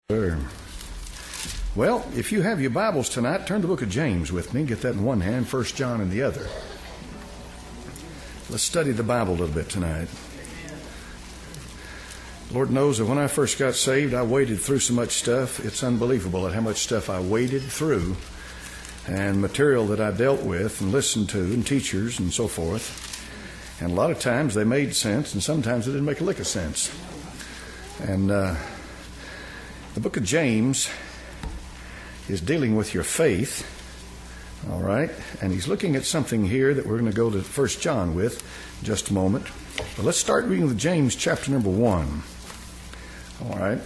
Sure. Well, if you have your Bibles tonight, turn to the book of James with me. Get that in one hand, 1 John in the other. Let's study the Bible a little bit tonight. Lord knows that when I first got saved, I waded through so much stuff. It's unbelievable at how much stuff I waded through and material that I dealt with and listened to and teachers and so forth. And a lot of times they made sense and sometimes they didn't make a lick of sense. And the book of James is dealing with your faith, all right? And he's looking at something here that we're going to go to 1 John with in just a moment. But let's start reading with James chapter number 1, all right?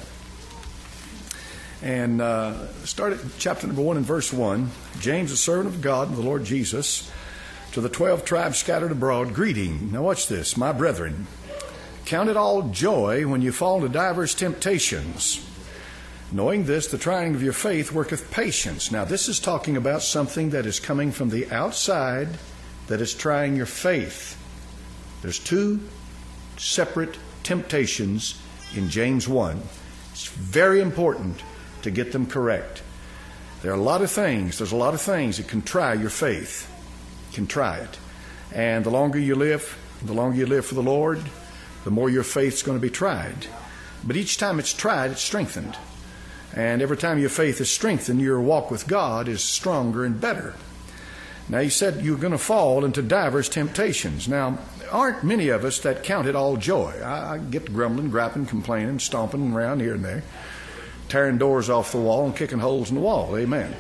And start at chapter number 1 and verse 1. James, a servant of God and the Lord Jesus, to the 12 tribes scattered abroad, greeting. Now watch this. My brethren, count it all joy when you fall into divers temptations, knowing this, the trying of your faith worketh patience. Now, this is talking about something that is coming from the outside that is trying your faith. There's two separate temptations in James 1. It's very important to get them correct. There's a lot of things that can try your faith. Can try it. And the longer you live for the Lord, the more your faith's going to be tried. But each time it's tried, it's strengthened. And every time your faith is strengthened, your walk with God is stronger and better. Now, he said you're going to fall into divers temptations. Now, aren't many of us that count it all joy. I get grumbling, griping, complaining, stomping around here and there, tearing doors off the wall and kicking holes in the wall. Amen.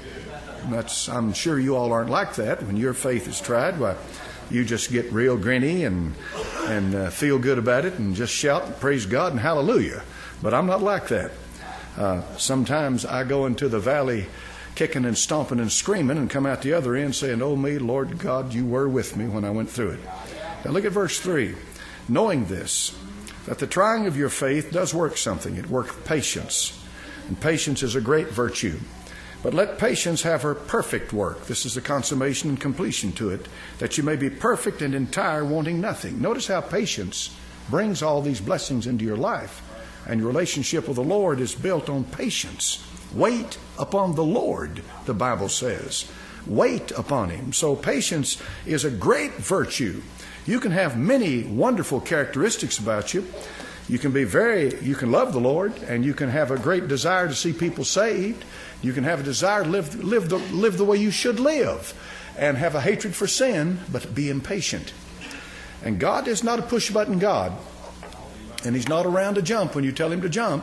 I'm sure you all aren't like that. When your faith is tried, why, you just get real grinny and feel good about it and just shout and praise God and hallelujah. But I'm not like that. Sometimes I go into the valley kicking and stomping and screaming and come out the other end saying, "Oh me, Lord God, you were with me when I went through it." Now look at verse 3. Knowing this, that the trying of your faith does work something. It works patience. And patience is a great virtue. But let patience have her perfect work. This is the consummation and completion to it, that you may be perfect and entire, wanting nothing. Notice how patience brings all these blessings into your life. And your relationship with the Lord is built on patience. Wait upon the Lord, the Bible says. Wait upon Him. So patience is a great virtue. You can have many wonderful characteristics about you. You can love the Lord, and you can have a great desire to see people saved. You can have a desire to live the way you should live, and have a hatred for sin, but be impatient. And God is not a push-button God. And He's not around to jump when you tell Him to jump,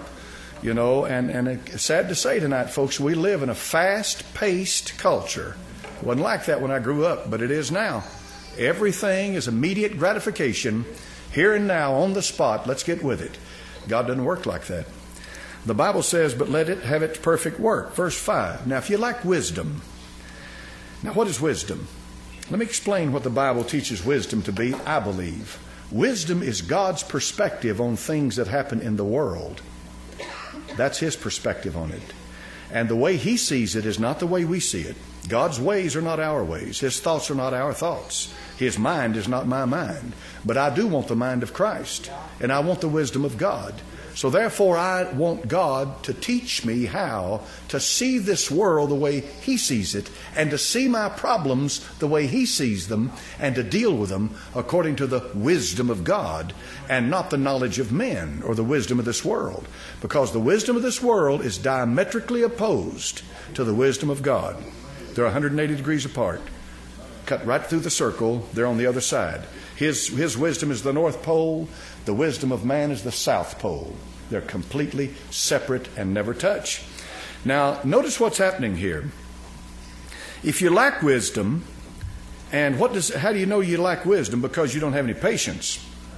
and it's sad to say tonight, folks, we live in a fast-paced culture. It wasn't like that when I grew up, but it is now. Everything is immediate gratification, here and now, on the spot. Let's get with it. God doesn't work like that. The Bible says, but let it have its perfect work. Verse 5. Now, if you lack wisdom, now what is wisdom? Let me explain what the Bible teaches wisdom to be, I believe. Wisdom is God's perspective on things that happen in the world. That's His perspective on it. And the way He sees it is not the way we see it. God's ways are not our ways. His thoughts are not our thoughts. His mind is not my mind. But I do want the mind of Christ. And I want the wisdom of God. So therefore, I want God to teach me how to see this world the way He sees it, and to see my problems the way He sees them, and to deal with them according to the wisdom of God, and not the knowledge of men or the wisdom of this world. Because the wisdom of this world is diametrically opposed to the wisdom of God. They're 180 degrees apart. Cut right through the circle, they're on the other side. His wisdom is the North Pole. The wisdom of man is the South Pole. They're completely separate and never touch. Now, notice what's happening here. If you lack wisdom, and how do you know you lack wisdom? Because you don't have any patience.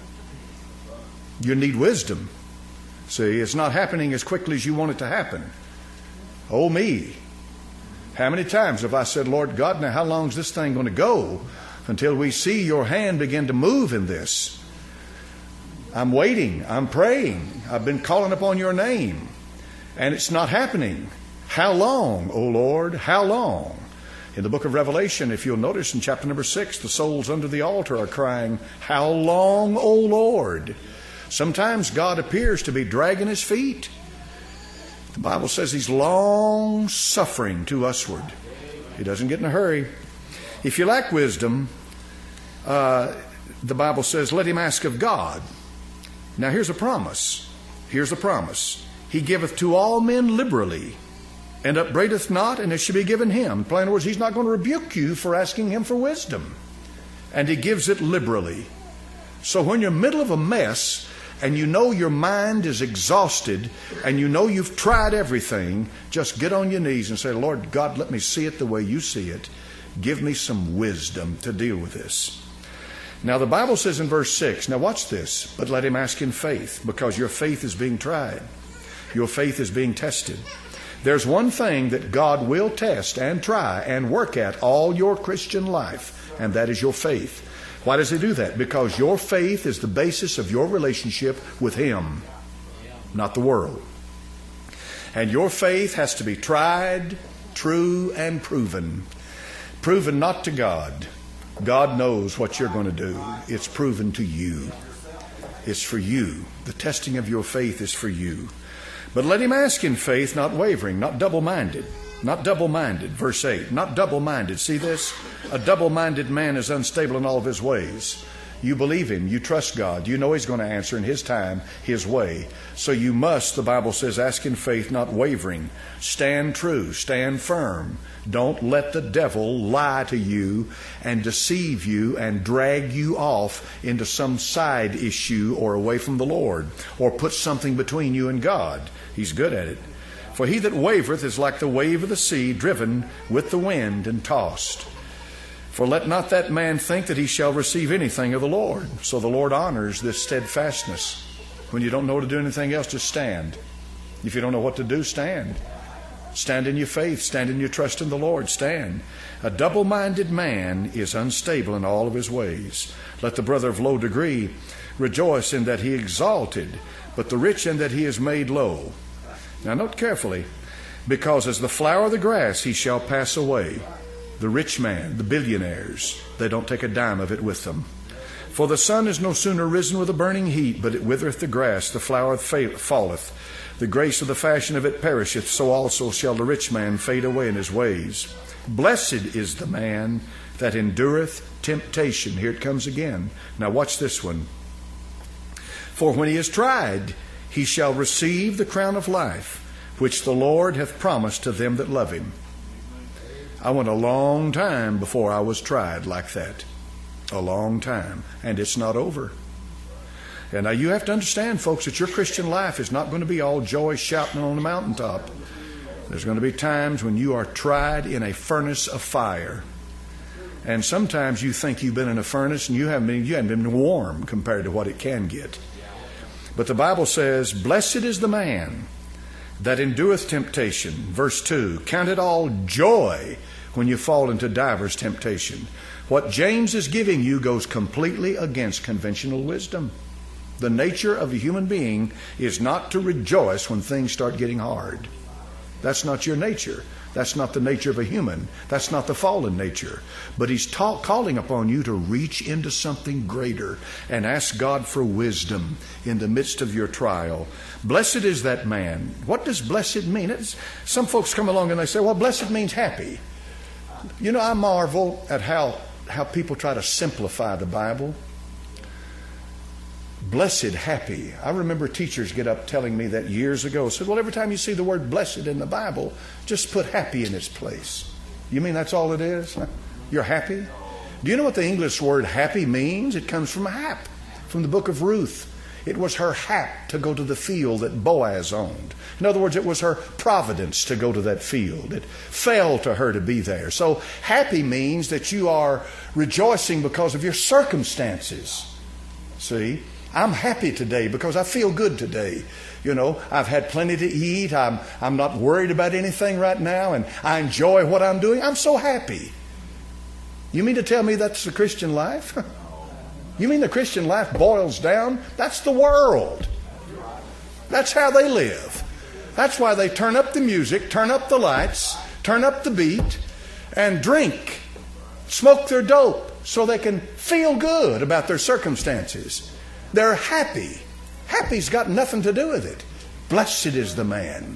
You need wisdom. See, it's not happening as quickly as you want it to happen. Oh me. How many times have I said, Lord God, now how long is this thing going to go until we see your hand begin to move in this? I'm waiting. I'm praying. I've been calling upon your name. And it's not happening. How long, O Lord? How long? In the book of Revelation, if you'll notice in chapter number 6, the souls under the altar are crying, "How long, O Lord?" Sometimes God appears to be dragging His feet. The Bible says He's long-suffering to usward. He doesn't get in a hurry. If you lack wisdom, the Bible says, let him ask of God. Now here's a promise. Here's a promise. He giveth to all men liberally, and upbraideth not, and it shall be given him. In plain words, He's not going to rebuke you for asking Him for wisdom. And He gives it liberally. So when you're in the middle of a mess, and you know your mind is exhausted, and you know you've tried everything, just get on your knees and say, Lord God, let me see it the way You see it. Give me some wisdom to deal with this. Now the Bible says in verse 6, now watch this, but let him ask in faith, because your faith is being tried. Your faith is being tested. There's one thing that God will test and try and work at all your Christian life, and that is your faith. Why does He do that? Because your faith is the basis of your relationship with Him, not the world. And your faith has to be tried, true, and proven. Proven not to God. God knows what you're going to do. It's proven to you. It's for you. The testing of your faith is for you. But let him ask in faith, not wavering, not double-minded. Not double-minded. Verse 8, not double-minded. See this? A double-minded man is unstable in all of his ways. You believe Him. You trust God. You know He's going to answer in His time, His way. So you must, the Bible says, ask in faith, not wavering. Stand true. Stand firm. Don't let the devil lie to you and deceive you and drag you off into some side issue or away from the Lord, or put something between you and God. He's good at it. For he that wavereth is like the wave of the sea, driven with the wind and tossed. For let not that man think that he shall receive anything of the Lord. So the Lord honors this steadfastness. When you don't know to do anything else, just stand. If you don't know what to do, stand. Stand in your faith. Stand in your trust in the Lord. Stand. A double-minded man is unstable in all of his ways. Let the brother of low degree rejoice in that he exalted, but the rich in that he is made low. Now note carefully, because as the flower of the grass he shall pass away. The rich man, the billionaires, they don't take a dime of it with them. For the sun is no sooner risen with a burning heat, but it withereth the grass, the flower falleth. The grace of the fashion of it perisheth, so also shall the rich man fade away in his ways. Blessed is the man that endureth temptation. Here it comes again. Now watch this one. For when he is tried, he shall receive the crown of life, which the Lord hath promised to them that love Him. I went a long time before I was tried like that. A long time. And it's not over. And now you have to understand, folks, that your Christian life is not going to be all joy shouting on the mountaintop. There's going to be times when you are tried in a furnace of fire. And sometimes you think you've been in a furnace and you haven't been warm compared to what it can get. But the Bible says, blessed is the man that endureth temptation. Verse 2, count it all joy when you fall into divers temptation. What James is giving you goes completely against conventional wisdom. The nature of a human being is not to rejoice when things start getting hard. That's not your nature. That's not the nature of a human. That's not the fallen nature. But He's calling upon you to reach into something greater and ask God for wisdom in the midst of your trial. Blessed is that man. What does blessed mean? Some folks come along and they say, well, blessed means happy. You know, I marvel at how people try to simplify the Bible. Blessed, happy. I remember teachers get up telling me that years ago. Said, well, every time you see the word blessed in the Bible, just put happy in its place. You mean that's all it is? You're happy? Do you know what the English word happy means? It comes from hap, from the book of Ruth. It was her hap to go to the field that Boaz owned. In other words, it was her providence to go to that field. It fell to her to be there. So happy means that you are rejoicing because of your circumstances. See? I'm happy today because I feel good today. You know, I've had plenty to eat. I'm not worried about anything right now, and I enjoy what I'm doing. I'm so happy. You mean to tell me that's the Christian life? You mean the Christian life boils down? That's the world. That's how they live. That's why they turn up the music, turn up the lights, turn up the beat, and drink, smoke their dope so they can feel good about their circumstances. They're happy. Happy's got nothing to do with it. Blessed is the man.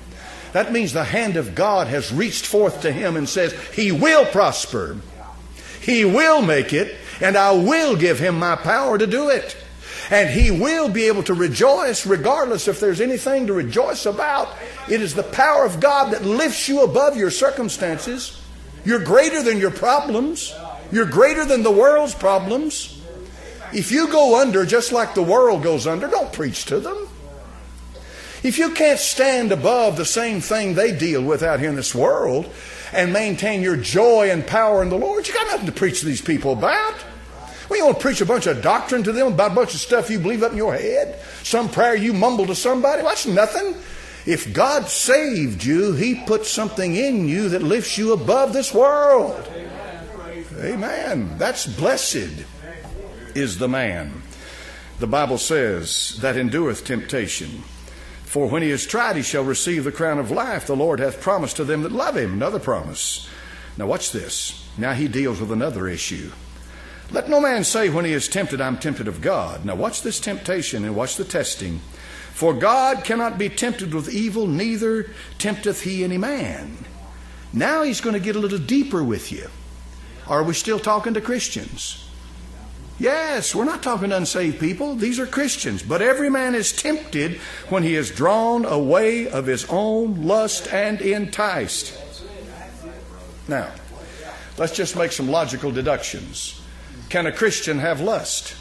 That means the hand of God has reached forth to him and says, he will prosper. He will make it, and I will give him my power to do it. And he will be able to rejoice regardless if there's anything to rejoice about. It is the power of God that lifts you above your circumstances. You're greater than your problems. You're greater than the world's problems. If you go under just like the world goes under, don't preach to them. If you can't stand above the same thing they deal with out here in this world and maintain your joy and power in the Lord, you got nothing to preach to these people about. Well, you want to preach a bunch of doctrine to them about a bunch of stuff you believe up in your head? Some prayer you mumble to somebody? Well, that's nothing. If God saved you, he put something in you that lifts you above this world. Amen. That's blessed is the man. The Bible says that endureth temptation. For when he is tried, he shall receive the crown of life. The Lord hath promised to them that love him. Another promise. Now watch this. Now he deals with another issue. Let no man say when he is tempted, I'm tempted of God. Now watch this temptation and watch the testing. For God cannot be tempted with evil, neither tempteth he any man. Now he's going to get a little deeper with you. Are we still talking to Christians? Yes, we're not talking to unsaved people. These are Christians. But every man is tempted when he is drawn away of his own lust and enticed. Now, let's just make some logical deductions. Can a Christian have lust?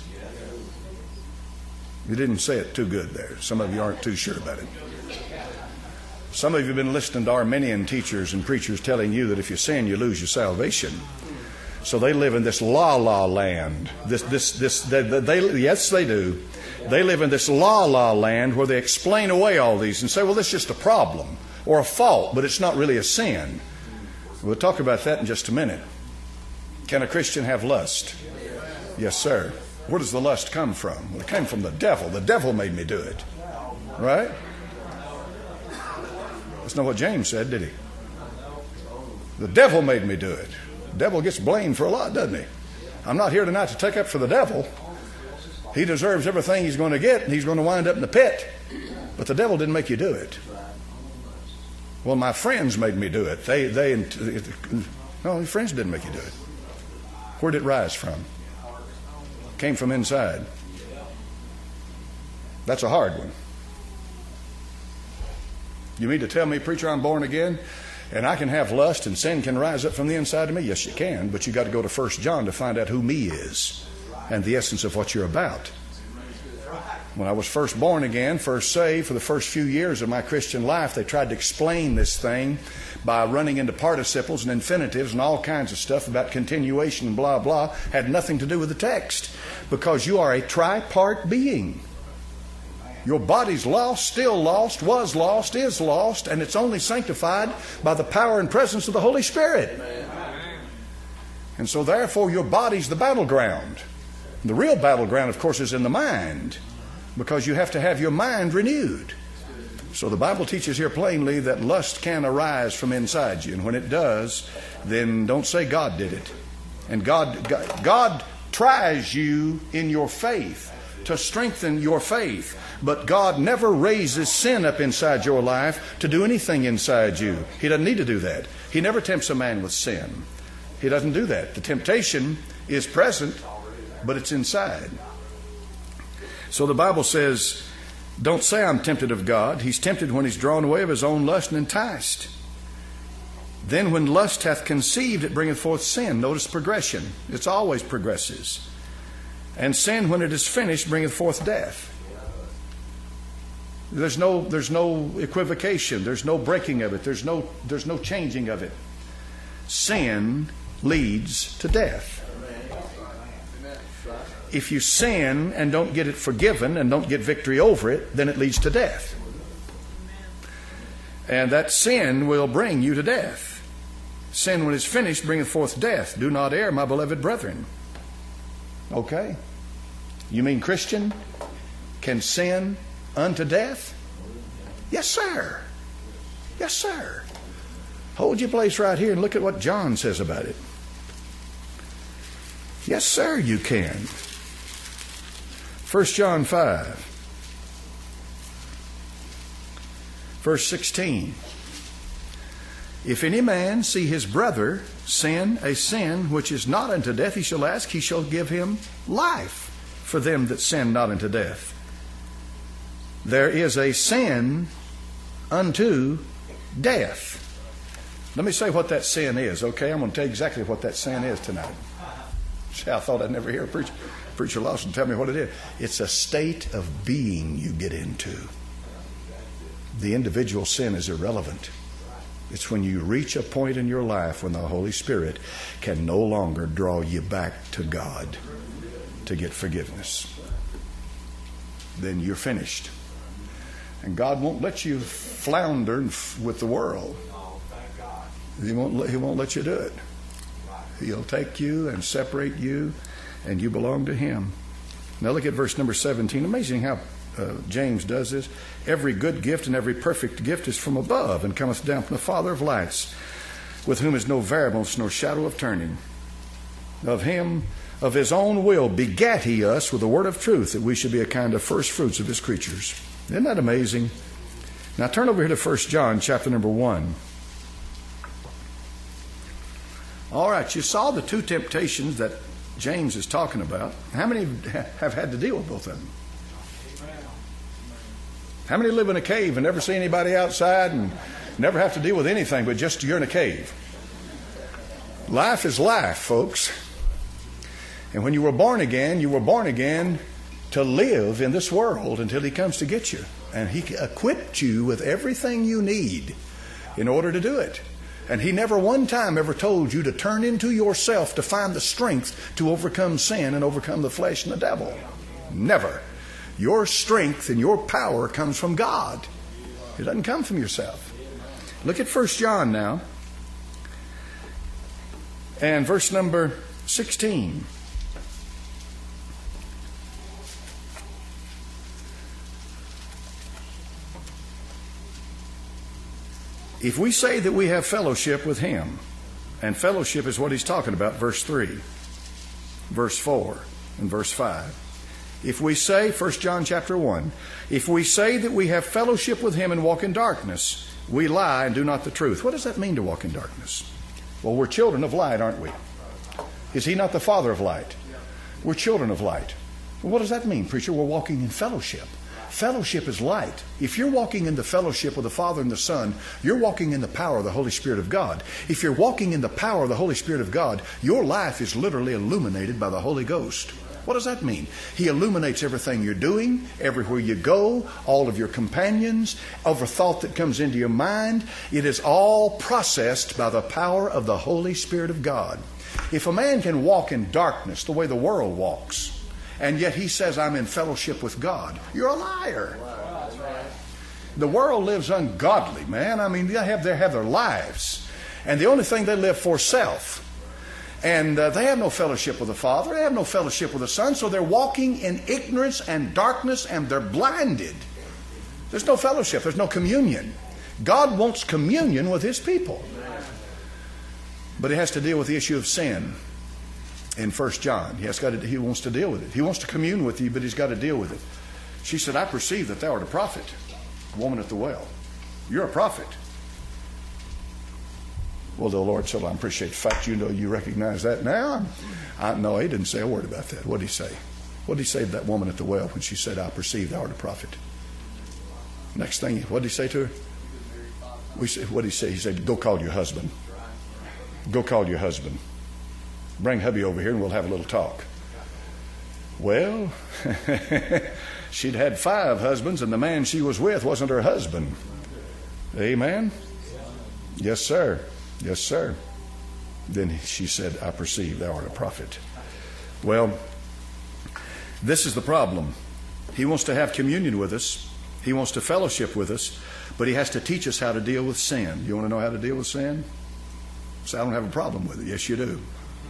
You didn't say it too good there. Some of you aren't too sure about it. Some of you have been listening to Arminian teachers and preachers telling you that if you sin, you lose your salvation. So they live in this la-la land. Yes, they do. They live in this la-la land where they explain away all these and say, well, that's just a problem or a fault, but it's not really a sin. We'll talk about that in just a minute. Can a Christian have lust? Yes, sir. Where does the lust come from? Well, it came from the devil. The devil made me do it. Right? That's not what James said, did he? The devil made me do it. The devil gets blamed for a lot, doesn't he? I'm not here tonight to take up for the devil. He deserves everything he's going to get, and he's going to wind up in the pit. But the devil didn't make you do it. Well, my friends made me do it. No, your friends didn't make you do it. Where did it rise from? Came from inside. That's a hard one. You mean to tell me, preacher, I'm born again? And I can have lust and sin can rise up from the inside of me? Yes, you can. But you got to go to 1 John to find out who me is and the essence of what you're about. When I was first born again, first saved, for the first few years of my Christian life, they tried to explain this thing by running into participles and infinitives and all kinds of stuff about continuation and blah, blah. Had nothing to do with the text. Because you are a tripart being. Your body's lost, still lost, was lost, is lost, and it's only sanctified by the power and presence of the Holy Spirit. And so therefore your body's the battleground. The real battleground, of course, is in the mind, because you have to have your mind renewed. So the Bible teaches here plainly that lust can arise from inside you, and when it does, then don't say God did it. And God tries you in your faith to strengthen your faith. But God never raises sin up inside your life to do anything inside you. He doesn't need to do that. He never tempts a man with sin. He doesn't do that. The temptation is present, but it's inside. So the Bible says, don't say I'm tempted of God. He's tempted when he's drawn away of his own lust and enticed. Then when lust hath conceived, it bringeth forth sin. Notice progression. It's always progresses. And sin, when it is finished, bringeth forth death. There's no equivocation. There's no breaking of it. There's no changing of it. Sin leads to death. If you sin and don't get it forgiven and don't get victory over it, then it leads to death. And that sin will bring you to death. Sin, when it's finished, bringeth forth death. Do not err, my beloved brethren. Okay? You mean Christian can sin unto death? Yes, sir. Yes, sir. Hold your place right here and look at what John says about it. Yes, sir, you can. 1 John 5, verse 16. If any man see his brother sin a sin which is not unto death, he shall ask, he shall give him life for them that sin not unto death. There is a sin unto death. Let me say what that sin is, okay? I'm going to tell you exactly what that sin is tonight. See, I thought I'd never hear a preacher Lawson tell me what it is. It's a state of being you get into. The individual sin is irrelevant. It's when you reach a point in your life when the Holy Spirit can no longer draw you back to God to get forgiveness. Then you're finished. And God won't let you flounder with the world. He won't let you do it. He'll take you and separate you, and you belong to Him. Now look at verse number 17. Amazing how James does this. Every good gift and every perfect gift is from above, and cometh down from the Father of lights, with whom is no variableness nor shadow of turning. Of Him, of His own will, begat He us with the word of truth, that we should be a kind of first fruits of His creatures. Isn't that amazing? Now turn over here to 1 John chapter number 1. All right, you saw the two temptations that James is talking about. How many have had to deal with both of them? How many live in a cave and never see anybody outside and never have to deal with anything but just you're in a cave? Life is life, folks. And when you were born again to live in this world until He comes to get you. And He equipped you with everything you need in order to do it. And He never one time ever told you to turn into yourself to find the strength to overcome sin and overcome the flesh and the devil. Never. Your strength and your power comes from God. It doesn't come from yourself. Look at 1 John now. And verse number 16. If we say that we have fellowship with Him, and fellowship is what he's talking about, verse 3, verse 4, and verse 5. If we say, 1 John chapter 1, if we say that we have fellowship with Him and walk in darkness, we lie and do not the truth. What does that mean to walk in darkness? Well, we're children of light, aren't we? Is He not the Father of light? We're children of light. Well, what does that mean, preacher? We're walking in fellowship. Fellowship is light. If you're walking in the fellowship with the Father and the Son, you're walking in the power of the Holy Spirit of God. If you're walking in the power of the Holy Spirit of God, your life is literally illuminated by the Holy Ghost. What does that mean? He illuminates everything you're doing, everywhere you go, all of your companions, every thought that comes into your mind. It is all processed by the power of the Holy Spirit of God. If a man can walk in darkness the way the world walks, and yet he says, I'm in fellowship with God, you're a liar. The world lives ungodly, man. I mean, they have their lives. And the only thing they live for self. And they have no fellowship with the Father. They have no fellowship with the Son. So they're walking in ignorance and darkness, and they're blinded. There's no fellowship. There's no communion. God wants communion with His people. But He has to deal with the issue of sin. In 1 John, he wants to deal with it. He wants to commune with you, but He's got to deal with it. She said, I perceive that thou art a prophet. Woman at the well. You're a prophet. Well, the Lord said, I appreciate the fact you recognize that now. No, He didn't say a word about that. What did He say? What did He say to that woman at the well when she said, I perceive thou art a prophet? Next thing, what did He say to her? What did He say? He said, go call your husband. Go call your husband. Bring hubby over here and we'll have a little talk. Well, she'd had 5 husbands and the man she was with wasn't her husband. Amen? Yes, sir. Yes, sir. Then she said, I perceive thou art a prophet. Well, this is the problem. He wants to have communion with us. He wants to fellowship with us, but He has to teach us how to deal with sin. You want to know how to deal with sin? So I don't have a problem with it. Yes, you do.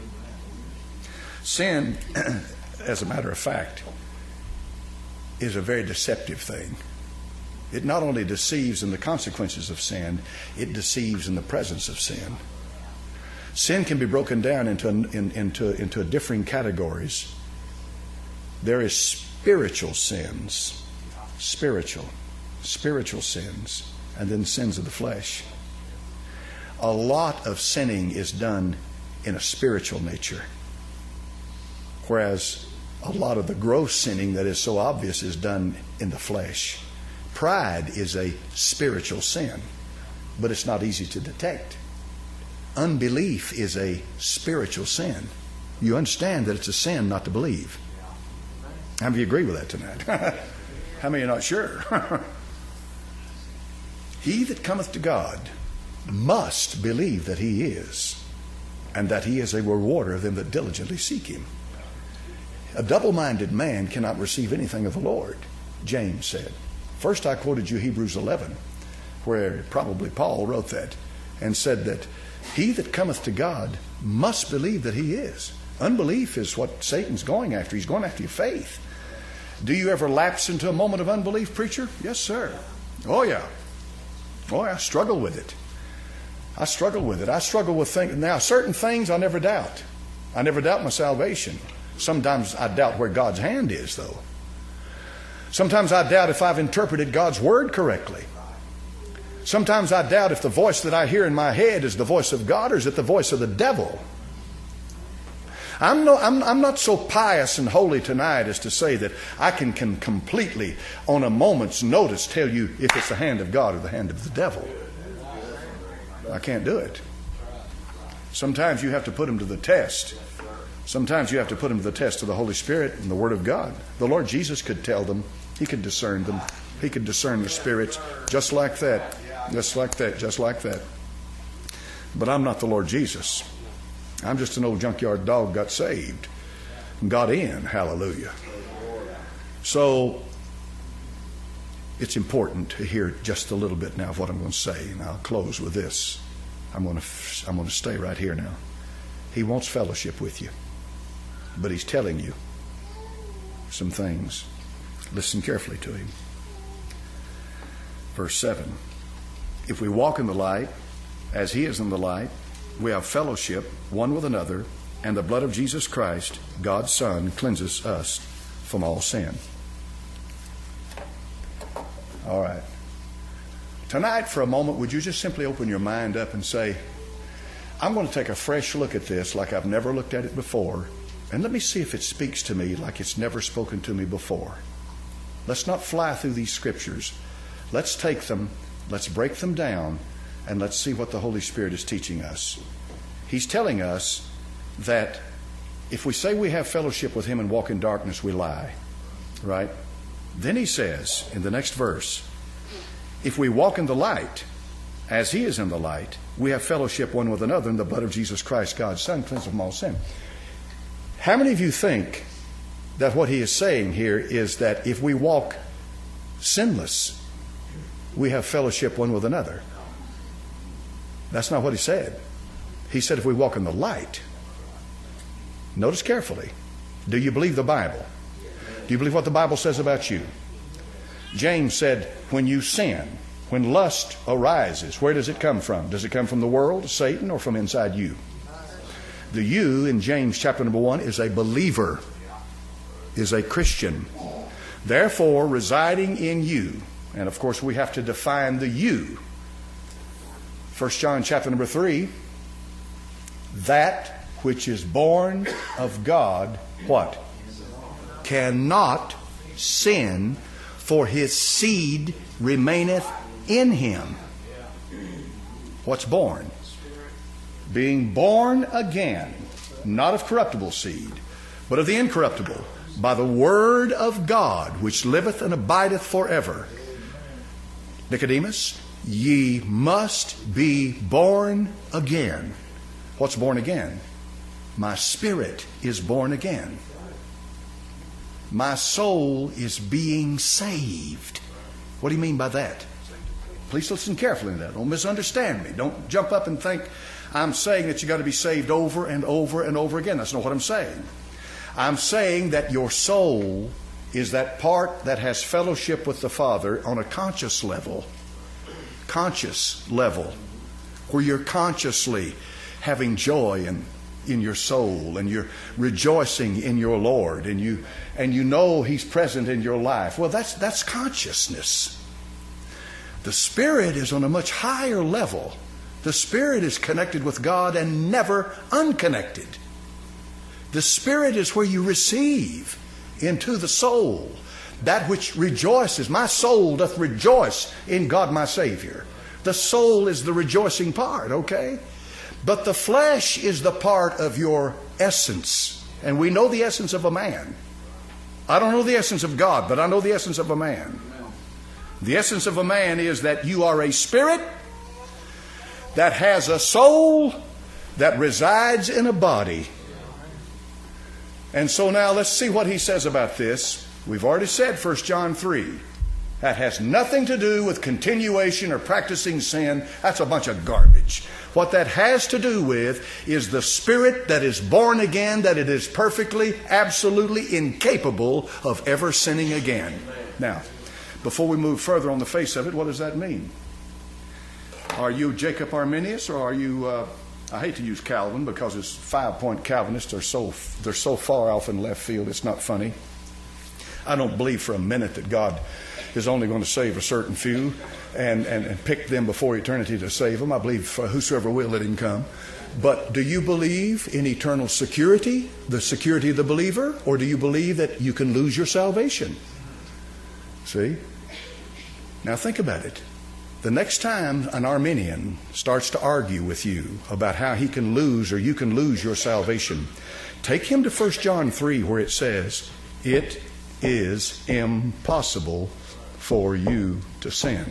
Sin, as a matter of fact, is a very deceptive thing. It not only deceives in the consequences of sin, it deceives in the presence of sin. Sin can be broken down into differing categories. There is spiritual sins, spiritual sins, and then sins of the flesh. a lot of sinning is done in a spiritual nature, whereas a lot of the gross sinning that is so obvious is done in the flesh. Pride is a spiritual sin, but it's not easy to detect. Unbelief is a spiritual sin. You understand that it's a sin not to believe. How many of you agree with that tonight? How many are not sure? He that cometh to God must believe that He is, and that He is a rewarder of them that diligently seek Him. A double-minded man cannot receive anything of the Lord, James said. First I quoted you Hebrews 11, where probably Paul wrote that, and said that he that cometh to God must believe that He is. Unbelief is what Satan's going after. He's going after your faith. Do you ever lapse into a moment of unbelief, preacher? Yes, sir. Oh, yeah. Oh, I struggle with it. I struggle with it. I struggle with things. Now, certain things I never doubt. I never doubt my salvation. Sometimes I doubt where God's hand is, though. Sometimes I doubt if I've interpreted God's word correctly. Sometimes I doubt if the voice that I hear in my head is the voice of God or is it the voice of the devil. I'm not so pious and holy tonight as to say that I can completely, on a moment's notice, tell you if it's the hand of God or the hand of the devil. I can't do it. Sometimes you have to put them to the test. Sometimes you have to put them to the test of the Holy Spirit and the Word of God. The Lord Jesus could tell them. He could discern them. He could discern the spirits just like that. Just like that. Just like that. But I'm not the Lord Jesus. I'm just an old junkyard dog got saved and got in. Hallelujah. So it's important to hear just a little bit now of what I'm going to say, and I'll close with this. I'm going to stay right here now. He wants fellowship with you, but He's telling you some things. Listen carefully to Him. Verse 7. If we walk in the light, as He is in the light, we have fellowship one with another, and the blood of Jesus Christ, God's Son, cleanses us from all sin. All right. Tonight, for a moment, would you just simply open your mind up and say, I'm going to take a fresh look at this like I've never looked at it before, and let me see if it speaks to me like it's never spoken to me before. Let's not fly through these scriptures. Let's take them, let's break them down, and let's see what the Holy Spirit is teaching us. He's telling us that if we say we have fellowship with Him and walk in darkness, we lie. Right? Then He says in the next verse, if we walk in the light, as He is in the light, we have fellowship one with another, and the blood of Jesus Christ, God's Son, cleanses from all sin. How many of you think that what He is saying here is that if we walk sinless, we have fellowship one with another? That's not what He said. He said if we walk in the light. Notice carefully. Do you believe the Bible? Do you believe what the Bible says about you? James said, when you sin, when lust arises, where does it come from? Does it come from the world, Satan, or from inside you? The you in James chapter number 1 is a believer, is a Christian. Therefore, residing in you, and of course we have to define the you. 1 John chapter number 3, that which is born of God, what? Cannot sin, for his seed remaineth in him. What's born? Being born again, not of corruptible seed, but of the incorruptible, by the word of God, which liveth and abideth forever. Nicodemus, ye must be born again. What's born again? My spirit is born again. My soul is being saved. What do you mean by that? Please listen carefully to that. Don't misunderstand me. Don't jump up and think I'm saying that you got to be saved over and over and over again. That's not what I'm saying. I'm saying that your soul is that part that has fellowship with the Father on a conscious level, where you're consciously having joy in your soul, and you're rejoicing in your Lord, and you know He's present in your life. Well, that's consciousness. The Spirit is on a much higher level The Spirit is connected with God and never unconnected. The Spirit is where you receive into the soul that which rejoices. My soul doth rejoice in God my Savior. The soul is the rejoicing part, okay? But the flesh is the part of your essence. And we know the essence of a man. I don't know the essence of God, but I know the essence of a man. The essence of a man is that you are a spirit that has a soul that resides in a body. And so now let's see what he says about this. We've already said 1 John 3. That has nothing to do with continuation or practicing sin. That's a bunch of garbage. What that has to do with is the spirit that is born again, that it is perfectly, absolutely incapable of ever sinning again. Now, before we move further on the face of it, what does that mean? Are you Jacob Arminius, or are you, I hate to use Calvin because his 5-point Calvinists are they're so far off in left field, it's not funny. I don't believe for a minute that God is only going to save a certain few and pick them before eternity to save them. I believe whosoever will, let him come. But do you believe in eternal security, the security of the believer, or do you believe that you can lose your salvation? See? Now think about it. The next time an Arminian starts to argue with you about how he can lose or you can lose your salvation, take him to 1 John 3 where it says, it is impossible for you to sin.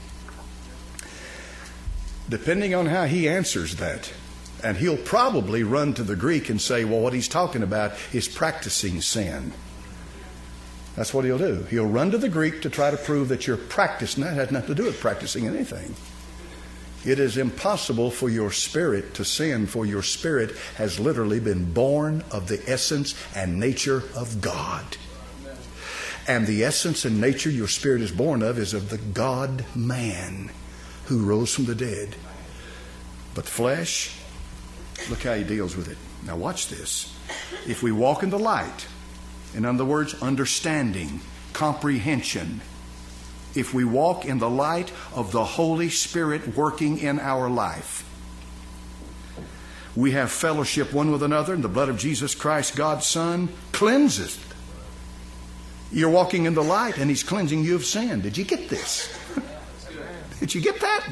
Depending on how he answers that, and he'll probably run to the Greek and say, well, what he's talking about is practicing sin. That's what he'll do. He'll run to the Greek to try to prove that you're practicing. That has nothing to do with practicing anything. It is impossible for your spirit to sin, for your spirit has literally been born of the essence and nature of God. And the essence and nature your spirit is born of is of the God-man who rose from the dead. But the flesh, look how he deals with it. Now watch this. If we walk in the light, in other words, understanding, comprehension, if we walk in the light of the Holy Spirit working in our life, we have fellowship one with another, and the blood of Jesus Christ, God's Son, cleanses. You're walking in the light, and He's cleansing you of sin. Did you get this? Did you get that?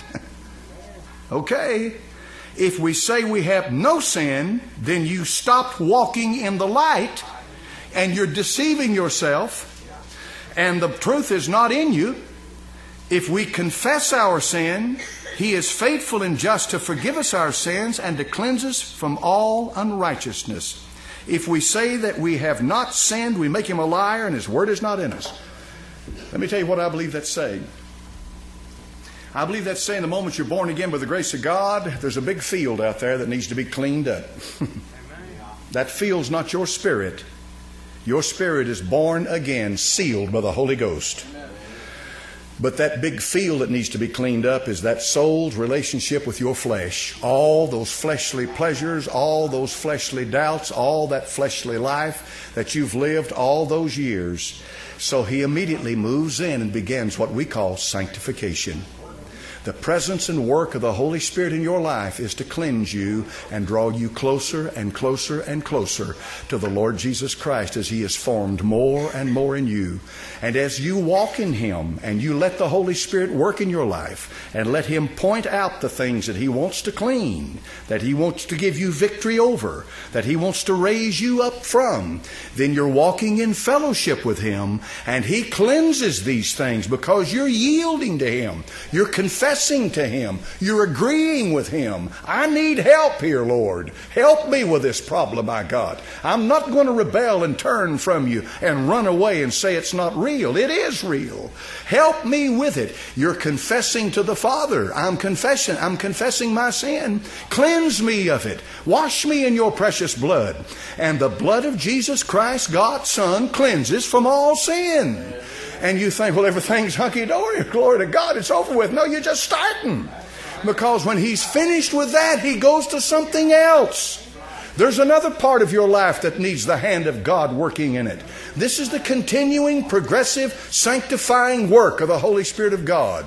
Okay. If we say we have no sin, then you stopped walking in the light, and you're deceiving yourself, and the truth is not in you. If we confess our sin, He is faithful and just to forgive us our sins and to cleanse us from all unrighteousness. If we say that we have not sinned, we make Him a liar, and His word is not in us. Let me tell you what I believe that's saying. I believe that's saying the moment you're born again by the grace of God, there's a big field out there that needs to be cleaned up. That field's not your spirit. Your spirit is born again, sealed by the Holy Ghost. But that big field that needs to be cleaned up is that soul's relationship with your flesh. All those fleshly pleasures, all those fleshly doubts, all that fleshly life that you've lived all those years. So He immediately moves in and begins what we call sanctification. The presence and work of the Holy Spirit in your life is to cleanse you and draw you closer and closer and closer to the Lord Jesus Christ as He is formed more and more in you. And as you walk in Him and you let the Holy Spirit work in your life and let Him point out the things that He wants to clean, that He wants to give you victory over, that He wants to raise you up from, then you're walking in fellowship with Him, and He cleanses these things because you're yielding to Him. You're confessing to Him. You're agreeing with Him. I need help here, Lord. Help me with this problem I got. I'm not going to rebel and turn from You and run away and say it's not real. It is real. Help me with it. You're confessing to the Father. I'm confessing my sin. Cleanse me of it. Wash me in Your precious blood. And the blood of Jesus Christ, God's Son, cleanses from all sin. And you think, well, everything's hunky-dory. Glory to God, it's over with. No, you're just starting. Because when He's finished with that, He goes to something else. There's another part of your life that needs the hand of God working in it. This is the continuing, progressive, sanctifying work of the Holy Spirit of God.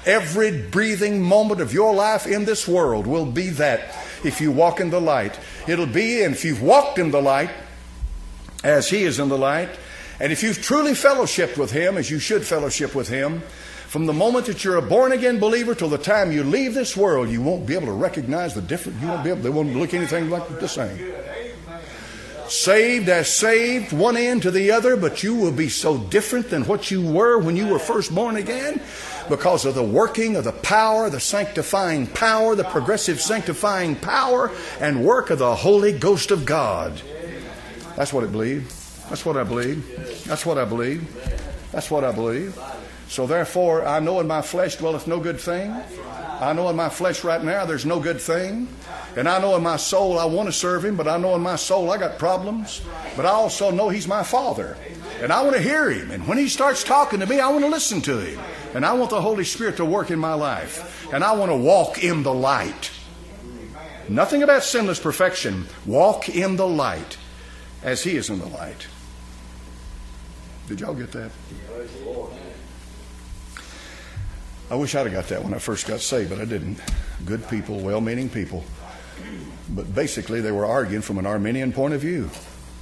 Every breathing moment of your life in this world will be that if you walk in the light. It'll be, and if you've walked in the light as He is in the light, and if you've truly fellowshiped with Him as you should fellowship with Him, from the moment that you're a born-again believer till the time you leave this world, you won't be able to recognize the difference. You won't be able, they won't look anything like the same. Saved as saved, one end to the other, but you will be so different than what you were when you were first born again because of the working of the power, the sanctifying power, the progressive sanctifying power and work of the Holy Ghost of God. That's what I believe. That's what I believe. That's what I believe. That's what I believe. So therefore, I know in my flesh dwelleth no good thing. I know in my flesh right now there's no good thing. And I know in my soul I want to serve Him, but I know in my soul I got problems. But I also know He's my Father. And I want to hear Him. And when He starts talking to me, I want to listen to Him. And I want the Holy Spirit to work in my life. And I want to walk in the light. Nothing about sinless perfection. Walk in the light as He is in the light. Did y'all get that? I wish I'd have got that when I first got saved, but I didn't. Good people, well-meaning people. But basically, they were arguing from an Arminian point of view.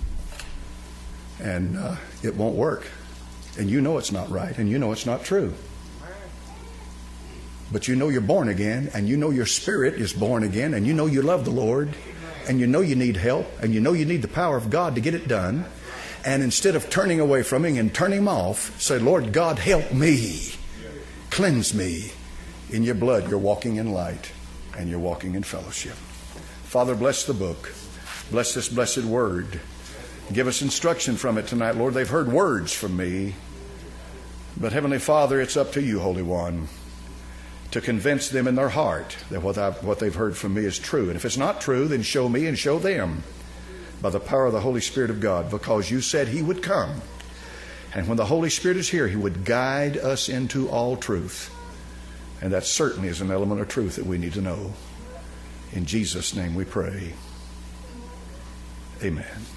And it won't work. And you know it's not right, and you know it's not true. But you know you're born again, and you know your spirit is born again, and you know you love the Lord, and you know you need help, and you know you need the power of God to get it done. And instead of turning away from Him and turning Him off, say, Lord God, help me. Cleanse me. In your blood, you're walking in light and you're walking in fellowship. Father, bless the book. Bless this blessed word. Give us instruction from it tonight, Lord. They've heard words from me. But Heavenly Father, it's up to you, Holy One, to convince them in their heart that what they've heard from me is true. And if it's not true, then show me and show them by the power of the Holy Spirit of God, because you said He would come. And when the Holy Spirit is here, He would guide us into all truth. And that certainly is an element of truth that we need to know. In Jesus' name we pray. Amen.